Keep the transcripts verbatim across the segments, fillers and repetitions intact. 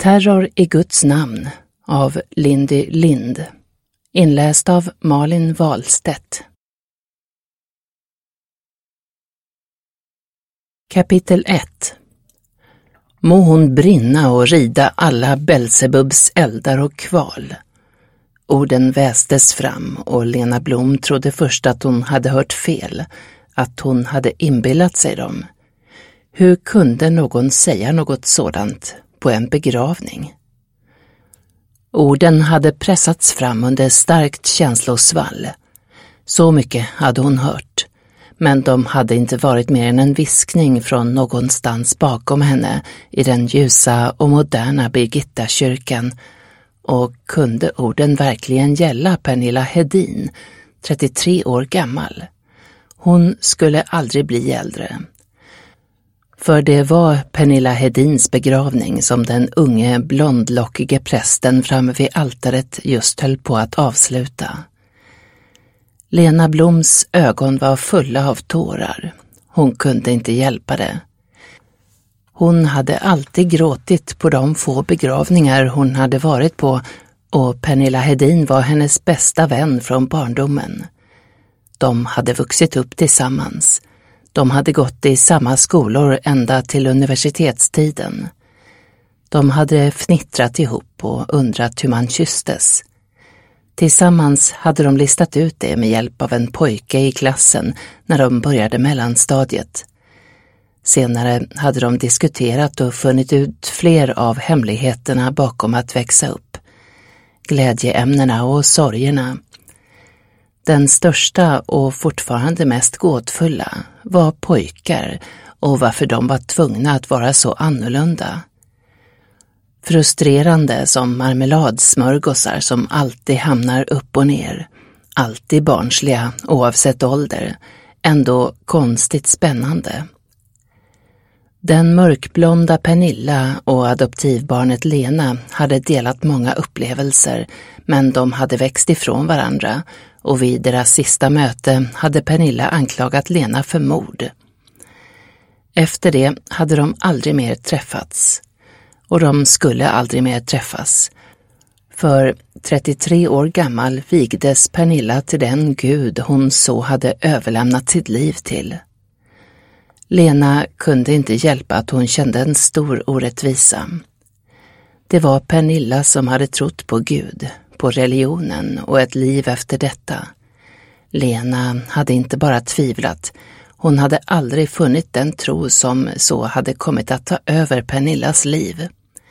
Terror i Guds namn av Lindy Lind. Inläst av Malin Wahlstedt. Kapitel ett. Må hon brinna och rida alla Belsebubs eldar och kval. Orden västes fram och Lena Blom trodde först att hon hade hört fel, att hon hade inbillat sig dem. Hur kunde någon säga något sådant på en begravning? Orden hade pressats fram under starkt känslosvall. Så mycket hade hon hört, men de hade inte varit mer än en viskning från någonstans bakom henne i den ljusa och moderna Birgittakyrkan. Och kunde orden verkligen gälla Pernilla Hedin, trettiotre år gammal? Hon skulle aldrig bli äldre. För det var Pernilla Hedins begravning som den unge blondlockige prästen framme vid altaret just höll på att avsluta. Lena Bloms ögon var fulla av tårar. Hon kunde inte hjälpa det. Hon hade alltid gråtit på de få begravningar hon hade varit på, och Pernilla Hedin var hennes bästa vän från barndomen. De hade vuxit upp tillsammans. De hade gått i samma skolor ända till universitetstiden. De hade fnittrat ihop och undrat hur man kysstes. Tillsammans hade de listat ut det med hjälp av en pojke i klassen när de började mellanstadiet. Senare hade de diskuterat och funnit ut fler av hemligheterna bakom att växa upp. Glädjeämnena och sorgerna. Den största och fortfarande mest gåtfulla var pojkar och varför de var tvungna att vara så annorlunda. Frustrerande som marmeladsmörgåsar som alltid hamnar upp och ner. Alltid barnsliga oavsett ålder. Ändå konstigt spännande. Den mörkblonda Pernilla och adoptivbarnet Lena hade delat många upplevelser, men de hade växt ifrån varandra, och vid deras sista möte hade Pernilla anklagat Lena för mord. Efter det hade de aldrig mer träffats, och de skulle aldrig mer träffas. För trettiotre år gammal vigdes Pernilla till den gud hon så hade överlämnat sitt liv till. Lena kunde inte hjälpa att hon kände en stor orättvisa. Det var Pernilla som hade trott på Gud, på religionen och ett liv efter detta. Lena hade inte bara tvivlat, hon hade aldrig funnit den tro som så hade kommit att ta över Pernillas liv.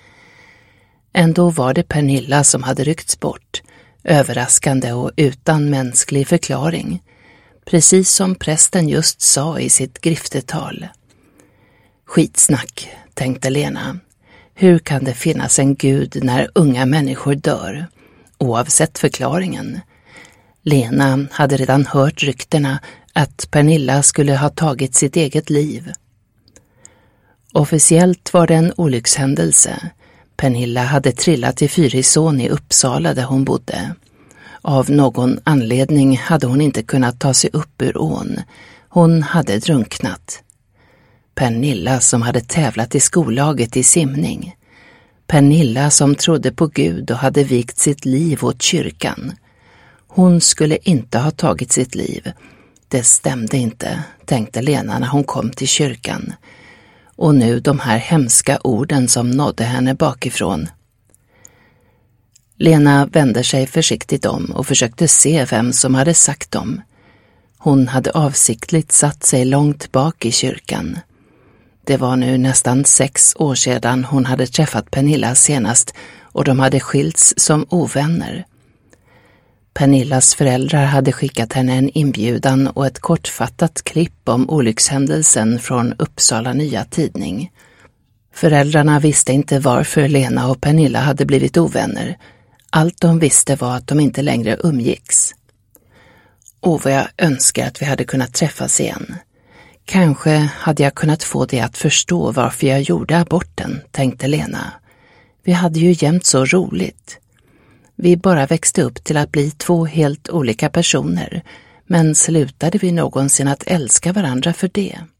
Ändå var det Pernilla som hade ryckts bort, överraskande och utan mänsklig förklaring. Precis som prästen just sa i sitt griftetal. Skitsnack, tänkte Lena. Hur kan det finnas en gud när unga människor dör? Oavsett förklaringen. Lena hade redan hört ryktena att Pernilla skulle ha tagit sitt eget liv. Officiellt var det en olyckshändelse. Pernilla hade trillat i Fyrisån i Uppsala där hon bodde. Av någon anledning hade hon inte kunnat ta sig upp ur ån. Hon hade drunknat. Pernilla som hade tävlat i skollaget i simning. Pernilla som trodde på Gud och hade vigt sitt liv åt kyrkan. Hon skulle inte ha tagit sitt liv. Det stämde inte, tänkte Lena när hon kom till kyrkan. Och nu de här hemska orden som nådde henne bakifrån. Lena vände sig försiktigt om och försökte se vem som hade sagt dem. Hon hade avsiktligt satt sig långt bak i kyrkan. Det var nu nästan sex år sedan hon hade träffat Pernilla senast, och de hade skilts som ovänner. Pernillas föräldrar hade skickat henne en inbjudan och ett kortfattat klipp om olyckshändelsen från Uppsala Nya Tidning. Föräldrarna visste inte varför Lena och Pernilla hade blivit ovänner. Allt de visste var att de inte längre umgicks. Och vad jag önskar att vi hade kunnat träffas igen. Kanske hade jag kunnat få det att förstå varför jag gjorde aborten, tänkte Lena. Vi hade ju jämt så roligt. Vi bara växte upp till att bli två helt olika personer, men slutade vi någonsin att älska varandra för det?